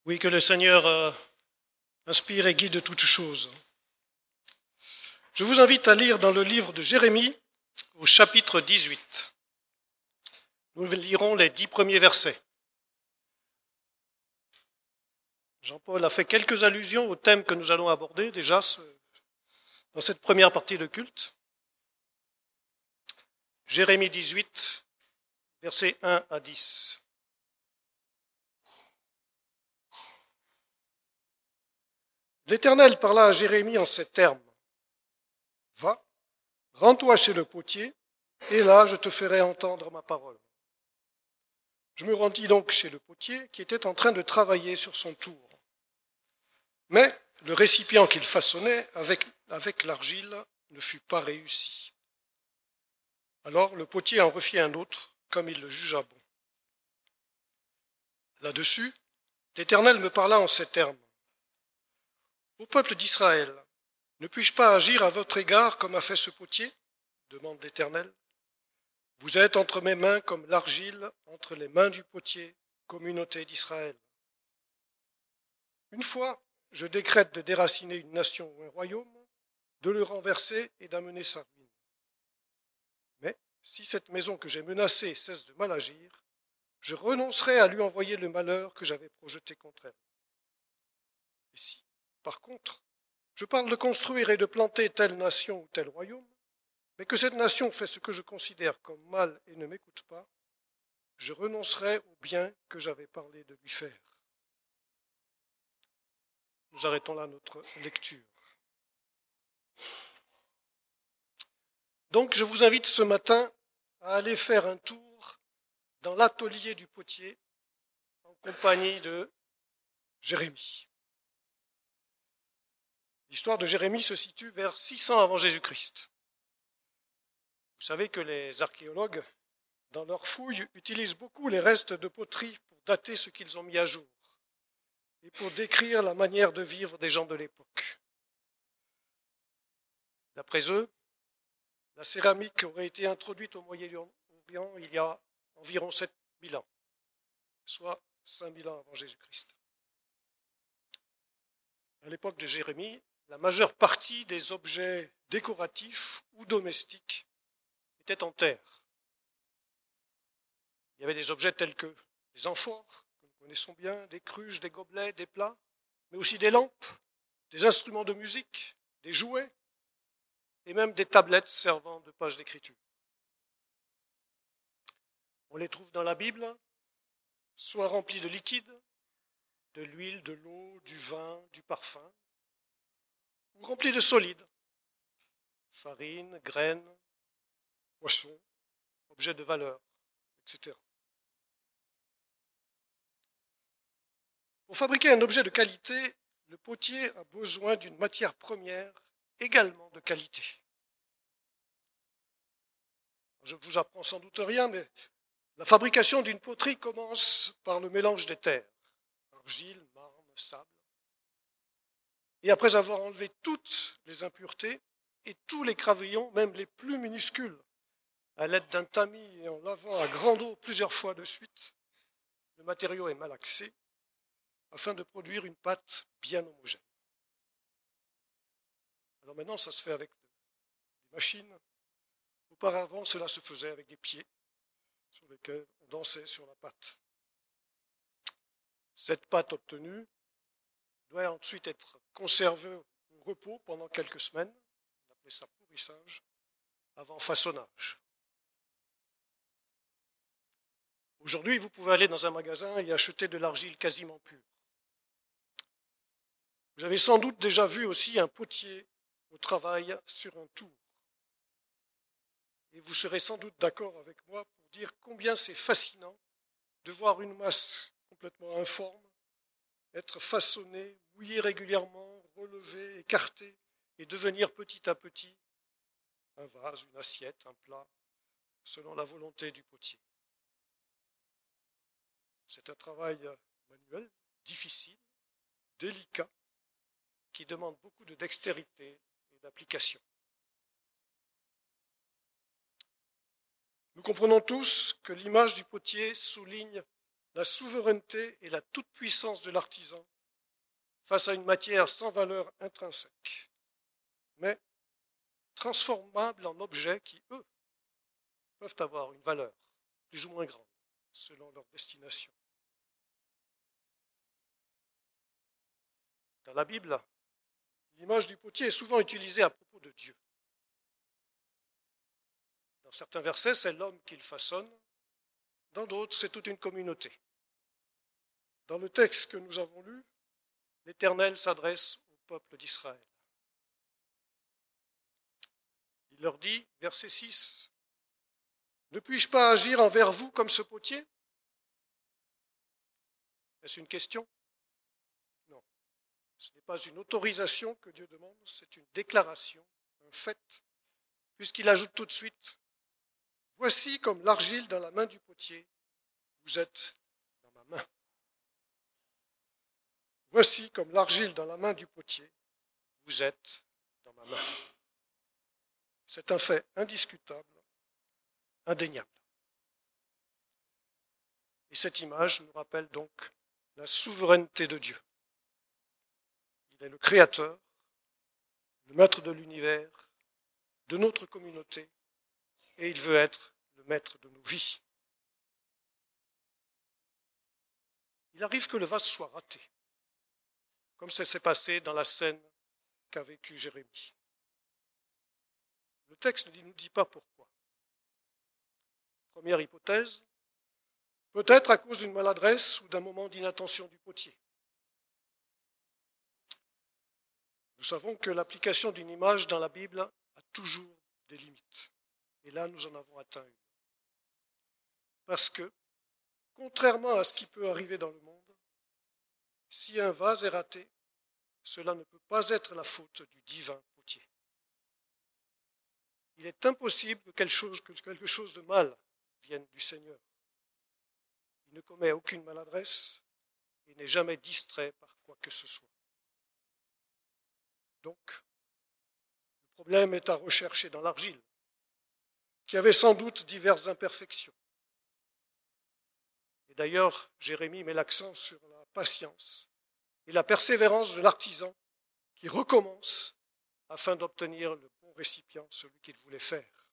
Oui, que le Seigneur inspire et guide toutes choses. Je vous invite à lire dans le livre de Jérémie, au chapitre 18. Nous lirons les 10 premiers versets. Jean-Paul a fait quelques allusions au thème que nous allons aborder déjà dans cette première partie de culte. Jérémie 18, versets 1 à 10. L'Éternel parla à Jérémie en ces termes. Va, rends-toi chez le potier, et là je te ferai entendre ma parole. Je me rendis donc chez le potier qui était en train de travailler sur son tour. Mais le récipient qu'il façonnait avec l'argile ne fut pas réussi. Alors le potier en refit un autre, comme il le jugea bon. Là-dessus, l'Éternel me parla en ces termes. Ô peuple d'Israël, ne puis-je pas agir à votre égard comme a fait ce potier ? Demande l'Éternel. Vous êtes entre mes mains comme l'argile entre les mains du potier, communauté d'Israël. Une fois, je décrète de déraciner une nation ou un royaume, de le renverser et d'amener sa ruine. Mais si cette maison que j'ai menacée cesse de mal agir, je renoncerai à lui envoyer le malheur que j'avais projeté contre elle. Et si, par contre, je parle de construire et de planter telle nation ou tel royaume, mais que cette nation fait ce que je considère comme mal et ne m'écoute pas, je renoncerai au bien que j'avais parlé de lui faire. Nous arrêtons là notre lecture. Donc je vous invite ce matin à aller faire un tour dans l'atelier du potier en compagnie de Jérémie. L'histoire de Jérémie se situe vers 600 avant Jésus-Christ. Vous savez que les archéologues, dans leurs fouilles, utilisent beaucoup les restes de poterie pour dater ce qu'ils ont mis à jour et pour décrire la manière de vivre des gens de l'époque. D'après eux, la céramique aurait été introduite au Moyen-Orient il y a environ 7000 ans, soit 5000 ans avant Jésus-Christ. À l'époque de Jérémie, la majeure partie des objets décoratifs ou domestiques étaient en terre. Il y avait des objets tels que des amphores, que nous connaissons bien, des cruches, des gobelets, des plats, mais aussi des lampes, des instruments de musique, des jouets, et même des tablettes servant de pages d'écriture. On les trouve dans la Bible, soit remplis de liquide, de l'huile, de l'eau, du vin, du parfum, ou remplis de solides, farine, graines, poissons, objets de valeur, etc. Pour fabriquer un objet de qualité, le potier a besoin d'une matière première également de qualité. Je ne vous apprends sans doute rien, mais la fabrication d'une poterie commence par le mélange des terres, argile, marne, sable. Et après avoir enlevé toutes les impuretés et tous les gravillons, même les plus minuscules, à l'aide d'un tamis et en lavant à grande eau plusieurs fois de suite, le matériau est malaxé afin de produire une pâte bien homogène. Alors maintenant, ça se fait avec des machines. Auparavant, cela se faisait avec des pieds sur lesquels on dansait sur la pâte. Cette pâte obtenue doit ensuite être conservée au repos pendant quelques semaines, on appelait ça pourrissage, avant façonnage. Aujourd'hui, vous pouvez aller dans un magasin et acheter de l'argile quasiment pure. Vous avez sans doute déjà vu aussi un potier au travail sur un tour. Et vous serez sans doute d'accord avec moi pour dire combien c'est fascinant de voir une masse complètement informe être façonnée, mouillée régulièrement, relevée, écartée et devenir petit à petit un vase, une assiette, un plat, selon la volonté du potier. C'est un travail manuel, difficile, délicat, qui demande beaucoup de dextérité et d'application. Nous comprenons tous que l'image du potier souligne la souveraineté et la toute-puissance de l'artisan face à une matière sans valeur intrinsèque, mais transformable en objets qui, eux, peuvent avoir une valeur plus ou moins grande selon leur destination. Dans la Bible, l'image du potier est souvent utilisée à propos de Dieu. Dans certains versets, c'est l'homme qui le façonne, dans d'autres, c'est toute une communauté. Dans le texte que nous avons lu, l'Éternel s'adresse au peuple d'Israël. Il leur dit, verset 6, « Ne puis-je pas agir envers vous comme ce potier ?» Est-ce une question? Non. Ce n'est pas une autorisation que Dieu demande, c'est une déclaration, un fait, puisqu'il ajoute tout de suite, « Voici comme l'argile dans la main du potier, vous êtes dans ma main. » Voici comme l'argile dans la main du potier, vous êtes dans ma main. C'est un fait indiscutable, indéniable. Et cette image nous rappelle donc la souveraineté de Dieu. Il est le Créateur, le Maître de l'univers, de notre communauté, et il veut être le Maître de nos vies. Il arrive que le vase soit raté, comme ça s'est passé dans la scène qu'a vécue Jérémie. Le texte ne nous dit pas pourquoi. Première hypothèse, peut-être à cause d'une maladresse ou d'un moment d'inattention du potier. Nous savons que l'application d'une image dans la Bible a toujours des limites. Et là, nous en avons atteint une. Parce que, contrairement à ce qui peut arriver dans le monde, si un vase est raté, cela ne peut pas être la faute du divin potier. Il est impossible que quelque chose de mal vienne du Seigneur. Il ne commet aucune maladresse et n'est jamais distrait par quoi que ce soit. Donc, le problème est à rechercher dans l'argile, qui avait sans doute diverses imperfections. Et d'ailleurs, Jérémie met l'accent sur la patience et la persévérance de l'artisan qui recommence afin d'obtenir le bon récipient, celui qu'il voulait faire.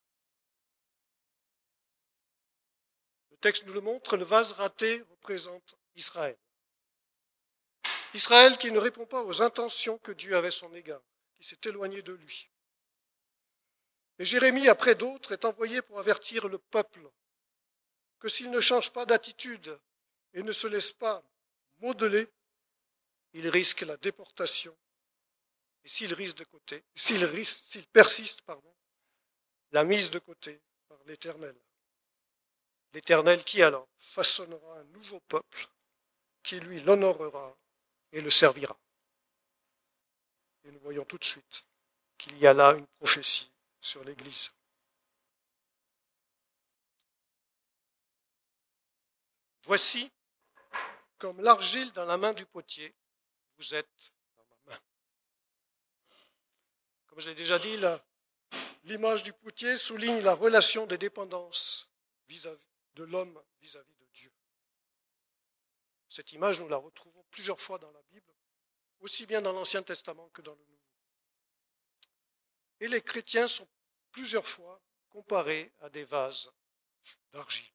Le texte nous le montre, le vase raté représente Israël. Israël qui ne répond pas aux intentions que Dieu avait à son égard, qui s'est éloigné de lui. Et Jérémie, après d'autres, est envoyé pour avertir le peuple que s'il ne change pas d'attitude et ne se laisse pas modeler, il risque la déportation. Et s'il persiste, la mise de côté par l'Éternel. L'Éternel qui alors façonnera un nouveau peuple qui lui l'honorera et le servira. Et nous voyons tout de suite qu'il y a là une prophétie sur l'Église. Voici, comme l'argile dans la main du potier, vous êtes dans ma main. Comme j'ai déjà dit, l'image du potier souligne la relation de dépendance de l'homme vis-à-vis de Dieu. Cette image, nous la retrouvons plusieurs fois dans la Bible, aussi bien dans l'Ancien Testament que dans le Nouveau. Et les chrétiens sont plusieurs fois comparés à des vases d'argile.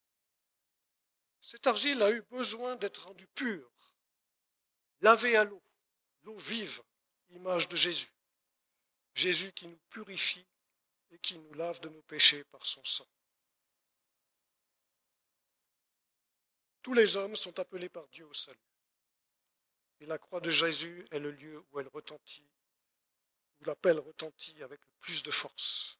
Cette argile a eu besoin d'être rendue pure, lavée à l'eau vive, image de Jésus. Jésus qui nous purifie et qui nous lave de nos péchés par son sang. Tous les hommes sont appelés par Dieu au salut. Et la croix de Jésus est le lieu où elle retentit, où l'appel retentit avec le plus de force.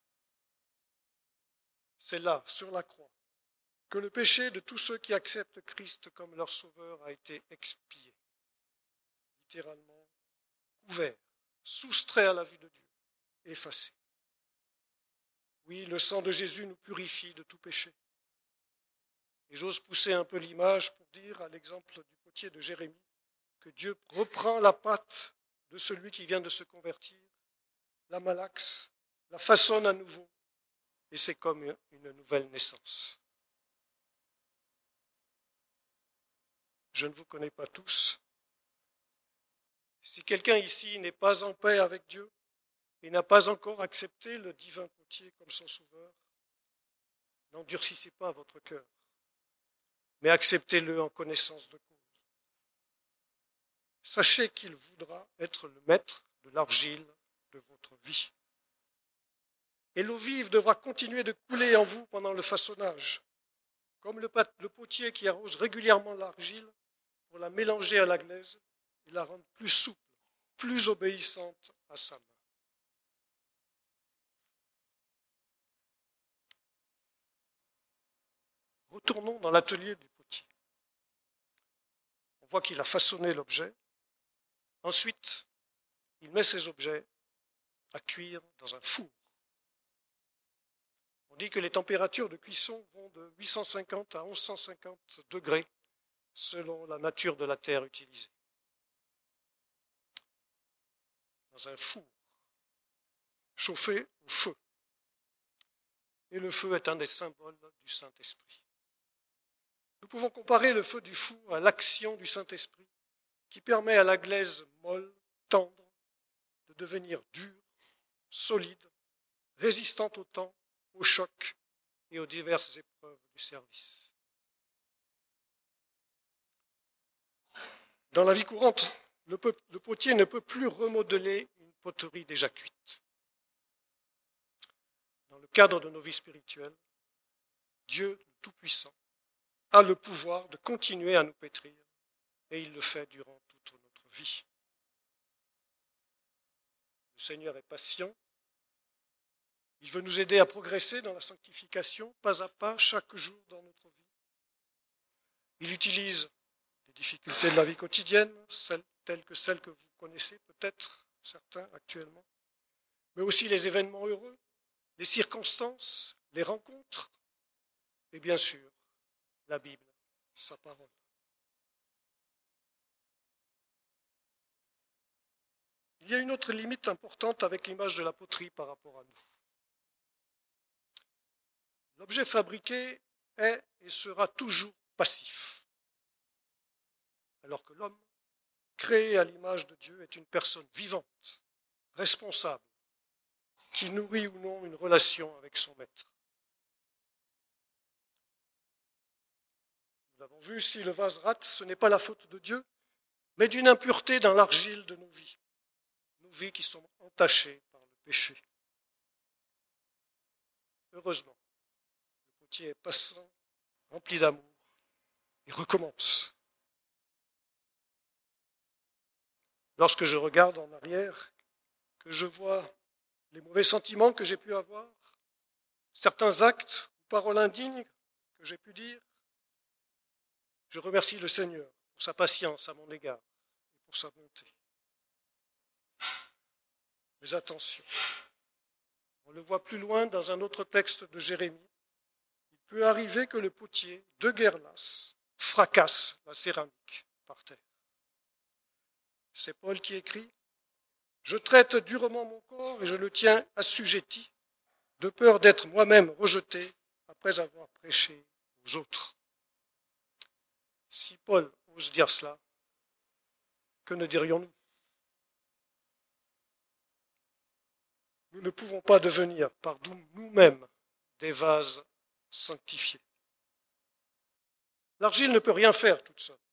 C'est là, sur la croix, que le péché de tous ceux qui acceptent Christ comme leur sauveur a été expié, littéralement couvert, soustrait à la vue de Dieu, effacé. Oui, le sang de Jésus nous purifie de tout péché. Et j'ose pousser un peu l'image pour dire, à l'exemple du potier de Jérémie, que Dieu reprend la pâte de celui qui vient de se convertir, la malaxe, la façonne à nouveau, et c'est comme une nouvelle naissance. Je ne vous connais pas tous. Si quelqu'un ici n'est pas en paix avec Dieu et n'a pas encore accepté le divin potier comme son sauveur, n'endurcissez pas votre cœur, mais acceptez-le en connaissance de cause. Sachez qu'il voudra être le maître de l'argile de votre vie. Et l'eau vive devra continuer de couler en vous pendant le façonnage, comme le potier qui arrose régulièrement l'argile pour la mélanger à la glaise et la rendre plus souple, plus obéissante à sa main. Retournons dans l'atelier du potier. On voit qu'il a façonné l'objet. Ensuite, il met ces objets à cuire dans un four. On dit que les températures de cuisson vont de 850 à 1150 degrés selon la nature de la terre utilisée. Dans un four, chauffé au feu. Et le feu est un des symboles du Saint-Esprit. Nous pouvons comparer le feu du four à l'action du Saint-Esprit qui permet à la glaise molle, tendre, de devenir dure, solide, résistante au temps, au choc et aux diverses épreuves du service. Dans la vie courante, le potier ne peut plus remodeler une poterie déjà cuite. Dans le cadre de nos vies spirituelles, Dieu, le Tout-Puissant, a le pouvoir de continuer à nous pétrir, et il le fait durant toute notre vie. Le Seigneur est patient. Il veut nous aider à progresser dans la sanctification, pas à pas, chaque jour dans notre vie. Il utilise les difficultés de la vie quotidienne, telles que celles que vous connaissez peut-être, certains actuellement, mais aussi les événements heureux, les circonstances, les rencontres, et bien sûr, la Bible, sa parole. Il y a une autre limite importante avec l'image de la poterie par rapport à nous. L'objet fabriqué est et sera toujours passif, alors que l'homme, créé à l'image de Dieu, est une personne vivante, responsable, qui nourrit ou non une relation avec son maître. Nous l'avons vu, si le vase rate, ce n'est pas la faute de Dieu, mais d'une impureté dans l'argile de nos vies qui sont entachées par le péché. Heureusement, le potier est passant, rempli d'amour, et recommence. Lorsque je regarde en arrière, que je vois les mauvais sentiments que j'ai pu avoir, certains actes ou paroles indignes que j'ai pu dire, je remercie le Seigneur pour sa patience à mon égard et pour sa bonté. Mais attention, on le voit plus loin dans un autre texte de Jérémie, il peut arriver que le potier, de guerre lasse, fracasse la céramique par terre. C'est Paul qui écrit « Je traite durement mon corps et je le tiens assujetti, de peur d'être moi-même rejeté après avoir prêché aux autres. » Si Paul ose dire cela, que ne dirions-nous? Nous ne pouvons pas devenir par nous-mêmes des vases sanctifiés. L'argile ne peut rien faire toute seule.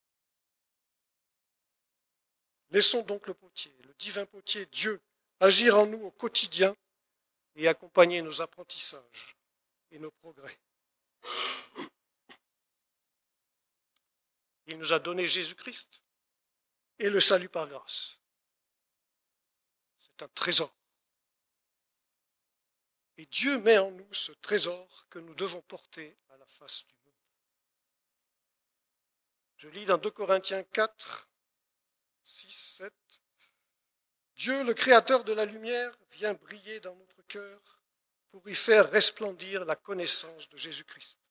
Laissons donc le potier, le divin potier, Dieu, agir en nous au quotidien et accompagner nos apprentissages et nos progrès. Il nous a donné Jésus-Christ et le salut par grâce. C'est un trésor. Et Dieu met en nous ce trésor que nous devons porter à la face du monde. Je lis dans 2 Corinthiens 4, 6, 7. Dieu, le Créateur de la lumière, vient briller dans notre cœur pour y faire resplendir la connaissance de Jésus-Christ.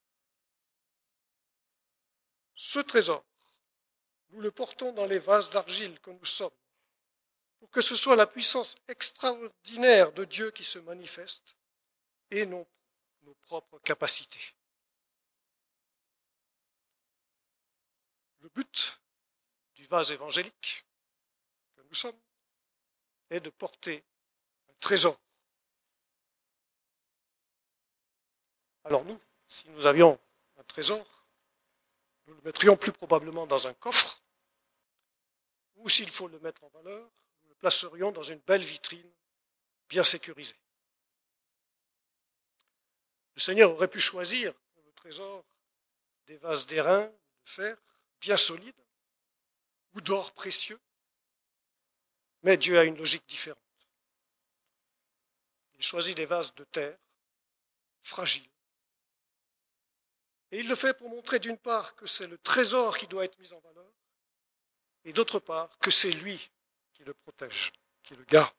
Ce trésor, nous le portons dans les vases d'argile que nous sommes, pour que ce soit la puissance extraordinaire de Dieu qui se manifeste et non nos propres capacités. Le but du vase évangélique que nous sommes est de porter un trésor. Alors nous, si nous avions un trésor, nous le mettrions plus probablement dans un coffre, ou s'il faut le mettre en valeur, nous le placerions dans une belle vitrine bien sécurisée. Le Seigneur aurait pu choisir pour le trésor des vases d'airain, de fer, bien solides, ou d'or précieux, mais Dieu a une logique différente. Il choisit des vases de terre, fragiles, et il le fait pour montrer d'une part que c'est le trésor qui doit être mis en valeur, et d'autre part que c'est lui qui le protège, qui le garde.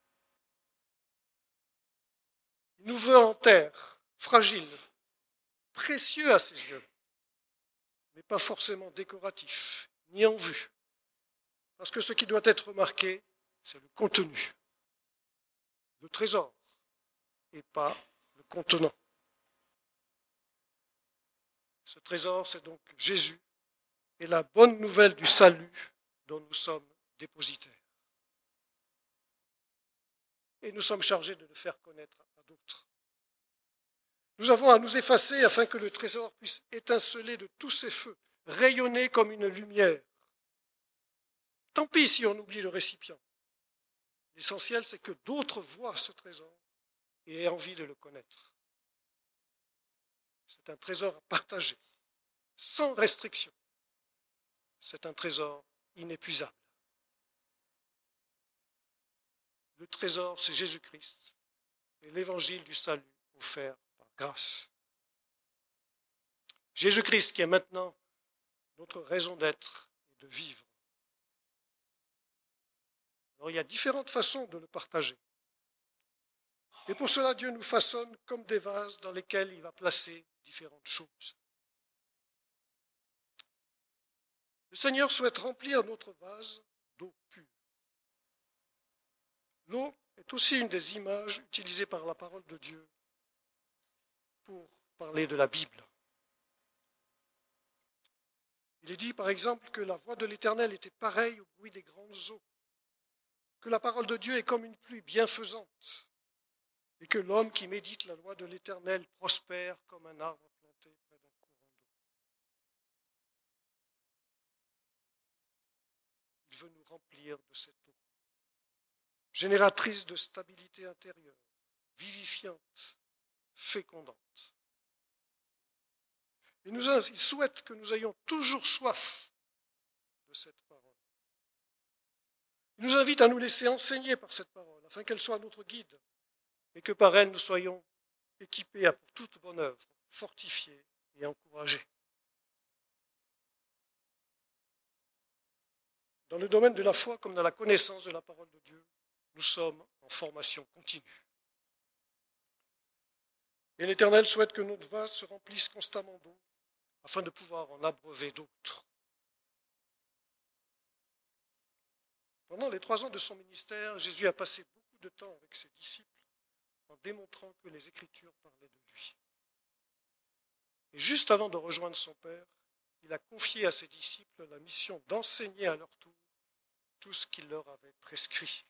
Il nous veut en terre, fragile, précieux à ses yeux, mais pas forcément décoratif, ni en vue. Parce que ce qui doit être remarqué, c'est le contenu, le trésor, et pas le contenant. Ce trésor, c'est donc Jésus et la bonne nouvelle du salut dont nous sommes dépositaires. Et nous sommes chargés de le faire connaître à d'autres. Nous avons à nous effacer afin que le trésor puisse étinceler de tous ses feux, rayonner comme une lumière. Tant pis si on oublie le récipient. L'essentiel, c'est que d'autres voient ce trésor et aient envie de le connaître. C'est un trésor à partager, sans restriction. C'est un trésor inépuisable. Le trésor, c'est Jésus-Christ et l'évangile du salut offert par grâce. Jésus-Christ qui est maintenant notre raison d'être et de vivre. Alors il y a différentes façons de le partager. Et pour cela, Dieu nous façonne comme des vases dans lesquels il va placer différentes choses. Le Seigneur souhaite remplir notre vase d'eau pure. L'eau est aussi une des images utilisées par la parole de Dieu pour parler de la Bible. Il est dit par exemple que la voix de l'Éternel était pareille au bruit des grandes eaux, que la parole de Dieu est comme une pluie bienfaisante, et que l'homme qui médite la loi de l'Éternel prospère comme un arbre planté près d'un courant d'eau. Il veut nous remplir de cette eau, génératrice de stabilité intérieure, vivifiante, fécondante. Et il souhaite que nous ayons toujours soif de cette parole. Il nous invite à nous laisser enseigner par cette parole, afin qu'elle soit notre guide, et que par elle nous soyons équipés pour toute bonne œuvre, fortifiés et encouragés. Dans le domaine de la foi comme dans la connaissance de la parole de Dieu, nous sommes en formation continue. Et l'Éternel souhaite que notre vase se remplisse constamment d'eau, afin de pouvoir en abreuver d'autres. Pendant les 3 ans de son ministère, Jésus a passé beaucoup de temps avec ses disciples en démontrant que les Écritures parlaient de lui. Et juste avant de rejoindre son Père, il a confié à ses disciples la mission d'enseigner à leur tour tout ce qu'il leur avait prescrit.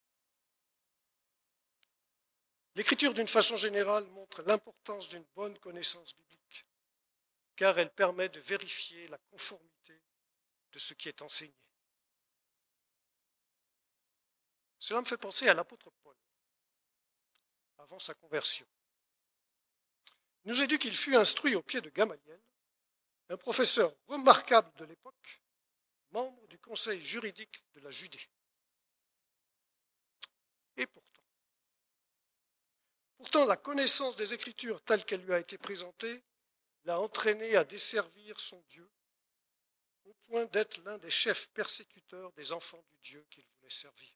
L'Écriture, d'une façon générale, montre l'importance d'une bonne connaissance biblique, car elle permet de vérifier la conformité de ce qui est enseigné. Cela me fait penser à l'apôtre Paul, avant sa conversion. Il nous est dit qu'il fut instruit au pied de Gamaliel, un professeur remarquable de l'époque, membre du conseil juridique de la Judée. Et pourtant, la connaissance des Écritures telle qu'elle lui a été présentée l'a entraîné à desservir son Dieu, au point d'être l'un des chefs persécuteurs des enfants du Dieu qu'il voulait servir.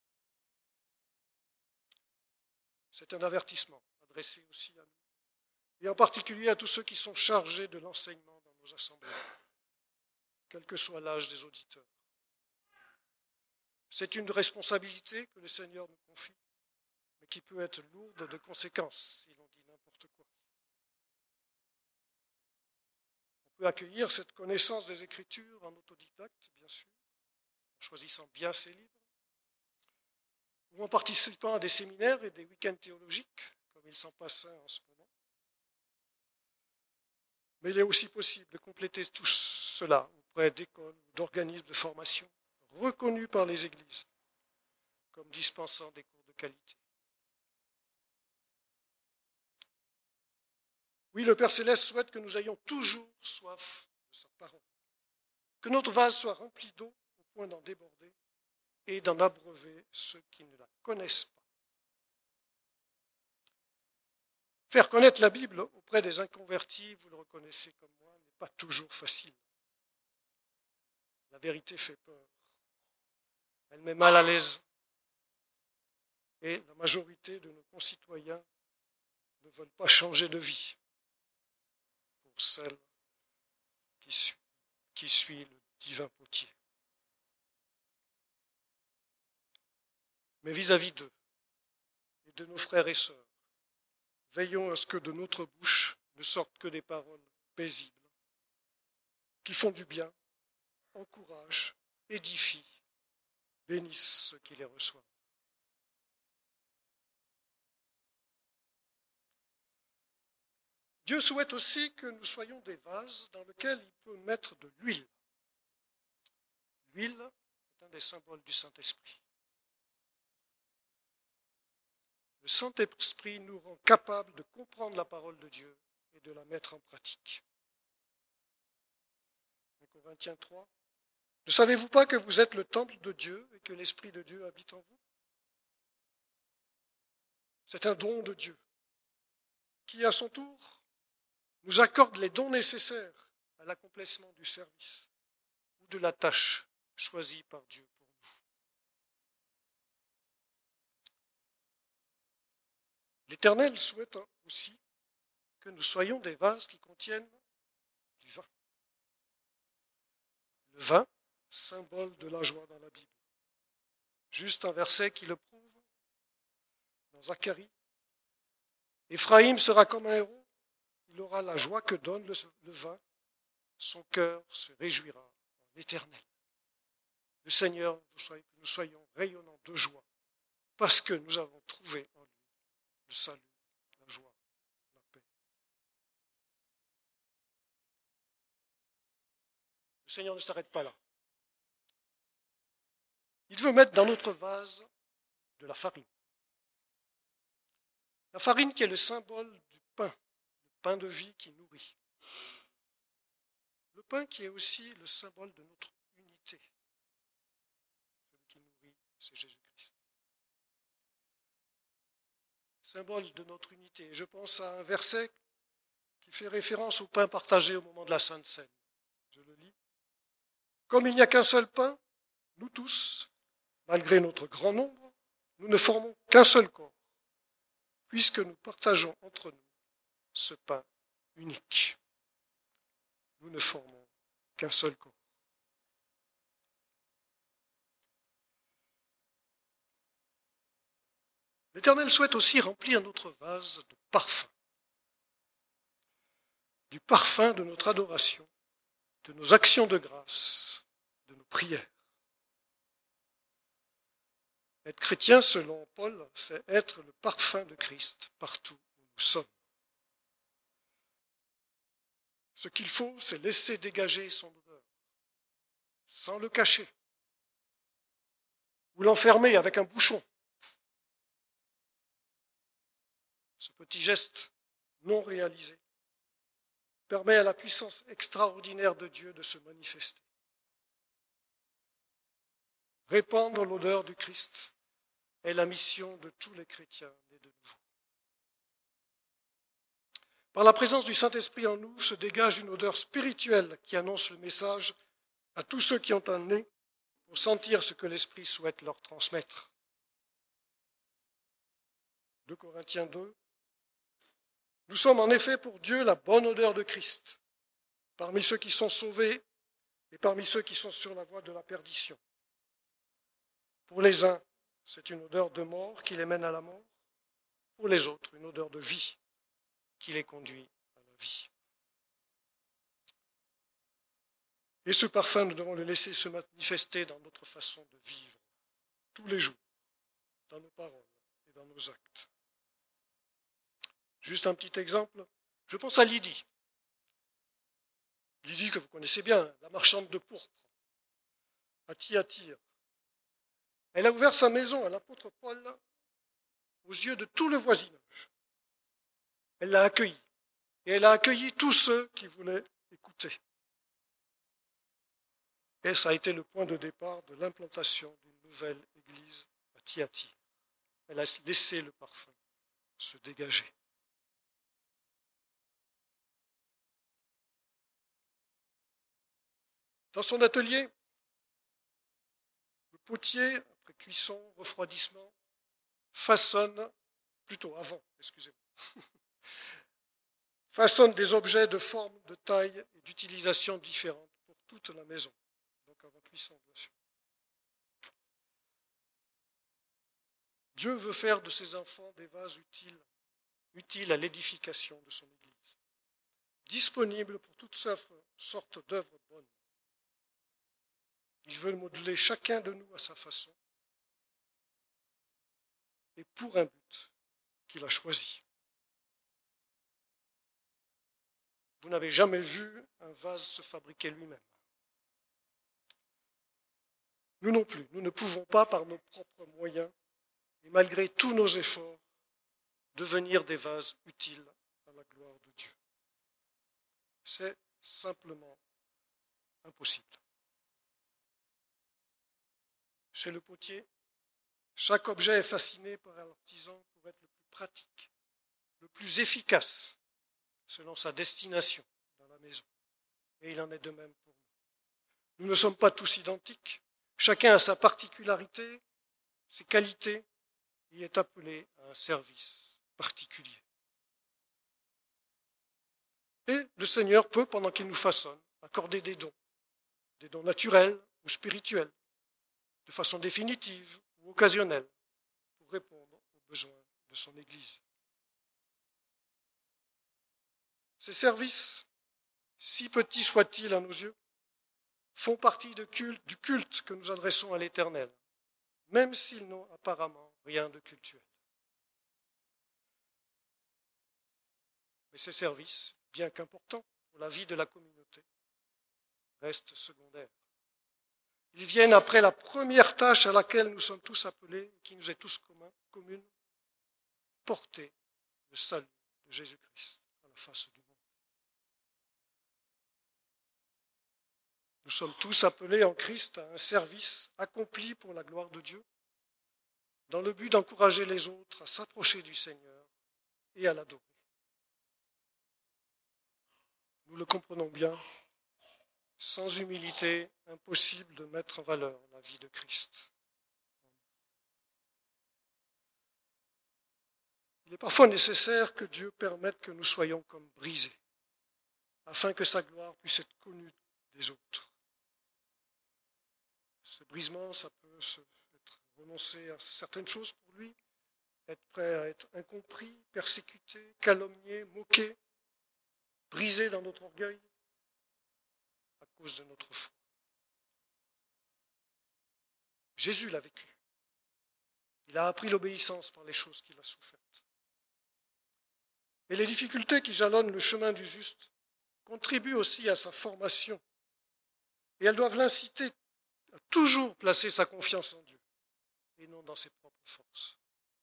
C'est un avertissement adressé aussi à nous, et en particulier à tous ceux qui sont chargés de l'enseignement dans nos assemblées, quel que soit l'âge des auditeurs. C'est une responsabilité que le Seigneur nous confie, mais qui peut être lourde de conséquences si l'on dit n'importe quoi. On peut accueillir cette connaissance des Écritures en autodidacte, bien sûr, en choisissant bien ses livres, ou en participant à des séminaires et des week-ends théologiques, comme il s'en passe en ce moment. Mais il est aussi possible de compléter tout cela auprès d'écoles ou d'organismes de formation reconnus par les églises comme dispensant des cours de qualité. Oui, le Père Céleste souhaite que nous ayons toujours soif de sa parole, que notre vase soit rempli d'eau au point d'en déborder et d'en abreuver ceux qui ne la connaissent pas. Faire connaître la Bible auprès des inconvertis, vous le reconnaissez comme moi, n'est pas toujours facile. La vérité fait peur. Elle met mal à l'aise. Et la majorité de nos concitoyens ne veulent pas changer de vie pour celle qui suit le divin potier. Mais vis-à-vis d'eux et de nos frères et sœurs, veillons à ce que de notre bouche ne sortent que des paroles paisibles, qui font du bien, encouragent, édifient, bénissent ceux qui les reçoivent. Dieu souhaite aussi que nous soyons des vases dans lesquels il peut mettre de l'huile. L'huile est un des symboles du Saint-Esprit. Le Saint-Esprit nous rend capables de comprendre la parole de Dieu et de la mettre en pratique. 1 Corinthiens 3. Ne savez-vous pas que vous êtes le temple de Dieu et que l'Esprit de Dieu habite en vous? C'est un don de Dieu qui, à son tour, nous accorde les dons nécessaires à l'accomplissement du service ou de la tâche choisie par Dieu pour nous. L'Éternel souhaite aussi que nous soyons des vases qui contiennent du vin. Le vin, symbole de la joie dans la Bible. Juste un verset qui le prouve, dans Zacharie. Éphraïm sera comme un héros, il aura la joie que donne le vin, son cœur se réjouira en l'Éternel. Le Seigneur, que nous soyons rayonnants de joie, parce que nous avons trouvé en lui le salut, la joie, la paix. Le Seigneur ne s'arrête pas là. Il veut mettre dans notre vase de la farine. La farine qui est le symbole du pain, le pain de vie qui nourrit. Le pain qui est aussi le symbole de notre unité. Celui qui nourrit, c'est Jésus-Christ. Symbole de notre unité. Je pense à un verset qui fait référence au pain partagé au moment de la Sainte Seine. Je le lis. Comme il n'y a qu'un seul pain, nous tous, malgré notre grand nombre, nous ne formons qu'un seul corps, puisque nous partageons entre nous ce pain unique. Nous ne formons qu'un seul corps. L'Éternel souhaite aussi remplir notre vase de parfum. Du parfum de notre adoration, de nos actions de grâce, de nos prières. Être chrétien, selon Paul, c'est être le parfum de Christ partout où nous sommes. Ce qu'il faut, c'est laisser dégager son odeur, sans le cacher, ou l'enfermer avec un bouchon. Ce petit geste non réalisé permet à la puissance extraordinaire de Dieu de se manifester. Répandre l'odeur du Christ est la mission de tous les chrétiens nés de nouveau. Par la présence du Saint-Esprit en nous se dégage une odeur spirituelle qui annonce le message à tous ceux qui ont un nez pour sentir ce que l'Esprit souhaite leur transmettre. 2 Corinthiens 2. Nous sommes en effet pour Dieu la bonne odeur de Christ, parmi ceux qui sont sauvés et parmi ceux qui sont sur la voie de la perdition. Pour les uns, c'est une odeur de mort qui les mène à la mort. Pour les autres, une odeur de vie qui les conduit à la vie. Et ce parfum, nous devons le laisser se manifester dans notre façon de vivre, tous les jours, dans nos paroles et dans nos actes. Juste un petit exemple, je pense à Lydie. Lydie que vous connaissez bien, la marchande de pourpre, à Thyatire. Elle a ouvert sa maison à l'apôtre Paul aux yeux de tout le voisinage. Elle l'a accueilli. Et elle a accueilli tous ceux qui voulaient écouter. Et ça a été le point de départ de l'implantation d'une nouvelle église à Thyatire. Elle a laissé le parfum se dégager. Dans son atelier, le potier, après cuisson, refroidissement, façonne des objets de forme, de taille et d'utilisation différentes pour toute la maison. Donc avant cuisson, bien sûr. Dieu veut faire de ses enfants des vases utiles à l'édification de son Église, disponibles pour toutes sortes d'œuvres bonnes. Il veut modeler chacun de nous à sa façon et pour un but qu'il a choisi. Vous n'avez jamais vu un vase se fabriquer lui-même. Nous non plus, nous ne pouvons pas par nos propres moyens et malgré tous nos efforts devenir des vases utiles à la gloire de Dieu. C'est simplement impossible. Chez le potier, chaque objet est fasciné par l'artisan pour être le plus pratique, le plus efficace selon sa destination dans la maison. Et il en est de même pour nous. Nous ne sommes pas tous identiques. Chacun a sa particularité, ses qualités, et est appelé à un service particulier. Et le Seigneur peut, pendant qu'il nous façonne, accorder des dons naturels ou spirituels, de façon définitive ou occasionnelle, pour répondre aux besoins de son Église. Ces services, si petits soient-ils à nos yeux, font partie du culte que nous adressons à l'Éternel, même s'ils n'ont apparemment rien de cultuel. Mais ces services, bien qu'importants pour la vie de la communauté, restent secondaires. Ils viennent après la première tâche à laquelle nous sommes tous appelés, qui nous est tous commune, porter le salut de Jésus-Christ à la face du monde. Nous sommes tous appelés en Christ à un service accompli pour la gloire de Dieu, dans le but d'encourager les autres à s'approcher du Seigneur et à l'adorer. Nous le comprenons bien, sans humilité, impossible de mettre en valeur la vie de Christ. Il est parfois nécessaire que Dieu permette que nous soyons comme brisés, afin que sa gloire puisse être connue des autres. Ce brisement, ça peut être renoncer à certaines choses pour lui, être prêt à être incompris, persécuté, calomnié, moqué, brisé dans notre orgueil à cause de notre foi. Jésus l'a vécu. Il a appris l'obéissance par les choses qu'il a souffertes. Et les difficultés qui jalonnent le chemin du juste contribuent aussi à sa formation. Et elles doivent l'inciter à toujours placer sa confiance en Dieu et non dans ses propres forces.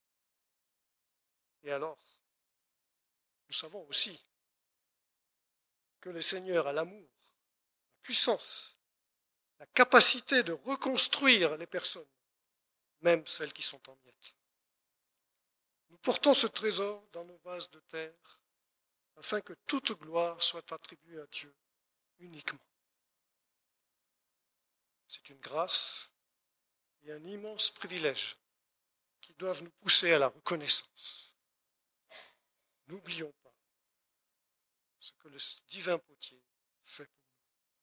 Et alors, nous savons aussi que le Seigneur a l'amour, la puissance, la capacité de reconstruire les personnes, même celles qui sont en miettes. Nous portons ce trésor dans nos vases de terre afin que toute gloire soit attribuée à Dieu uniquement. C'est une grâce et un immense privilège qui doivent nous pousser à la reconnaissance. N'oublions pas ce que le divin potier fait pour nous.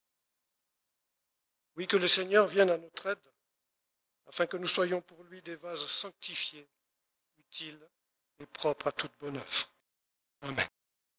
Oui, que le Seigneur vienne à notre aide afin que nous soyons pour lui des vases sanctifiés, utiles et propres à toute bonne œuvre. Amen.